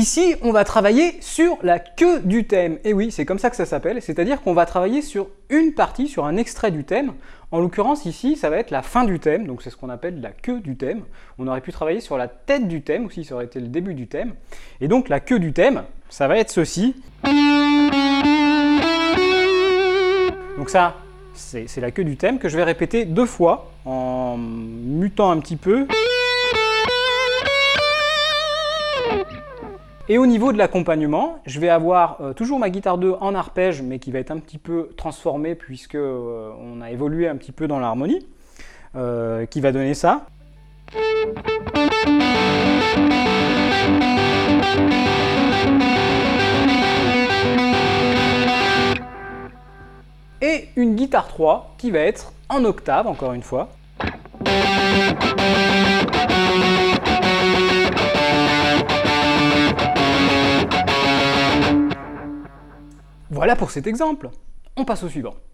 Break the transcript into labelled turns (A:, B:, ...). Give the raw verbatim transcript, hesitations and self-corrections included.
A: Ici, on va travailler sur la queue du thème. Et oui, c'est comme ça que ça s'appelle, c'est-à-dire qu'on va travailler sur une partie, sur un extrait du thème. En l'occurrence, ici, ça va être la fin du thème, donc c'est ce qu'on appelle la queue du thème. On aurait pu travailler sur la tête du thème aussi, ça aurait été le début du thème. Et donc la queue du thème, ça va être ceci. Donc ça, c'est la queue du thème que je vais répéter deux fois en mutant un petit peu. Et au niveau de l'accompagnement, je vais avoir euh, toujours ma guitare deux en arpège, mais qui va être un petit peu transformée puisque euh, on a évolué un petit peu dans l'harmonie, euh, qui va donner ça. Et une guitare trois qui va être en octave, encore une fois. Voilà pour cet exemple. On passe au suivant.